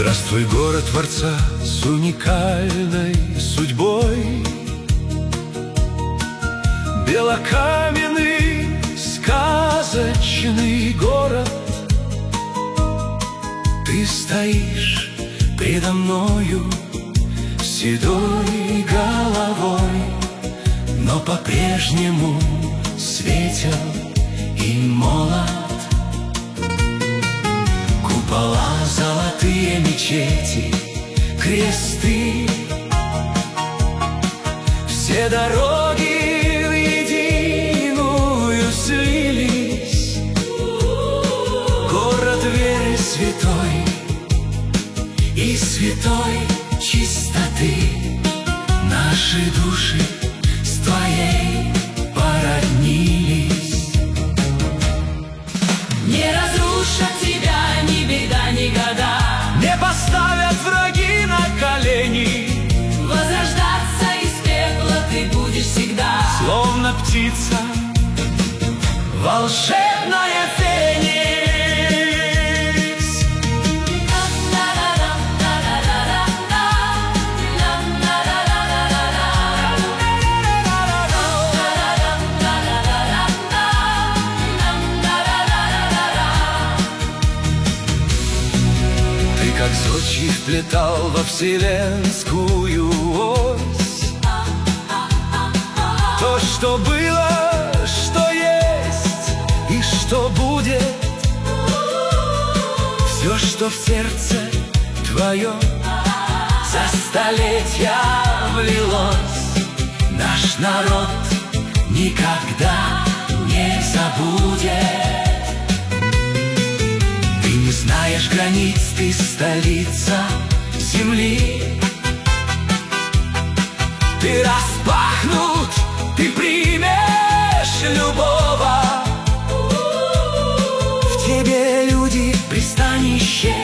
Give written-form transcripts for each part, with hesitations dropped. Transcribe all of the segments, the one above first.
Здравствуй, город Творца с уникальной судьбой, белокаменный сказочный город. Ты стоишь предо мною седой головой, но по-прежнему светел и молод. Купола, золотые мечети, кресты, все дороги в единую слились. Город веры святой и святой чистоты. Наши души с твоей породнились. Не разрушат тебя ни беда, ни года, Не поставят враги на колени. возрождаться из пепла ты будешь всегда. Словно птица, волшебная феникс. Ты как зодчий вплетал во вселенскую ось то, что было, что есть и что будет. Все, что в сердце твоем за столетия влилось, наш народ никогда не забудет. Ты не знаешь границ, ты столица земли. Ты распахнут, ты примешь любого. В тебе люди пристанище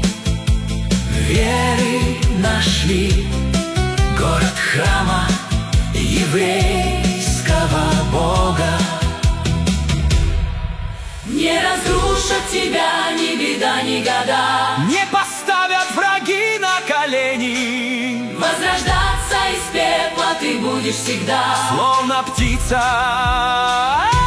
веры нашли. Город храма еврейского Бога. Не разрушат тебя ни беда, ни года, Не поставят враги на колени. возрождаться из пепла ты будешь всегда. Словно птица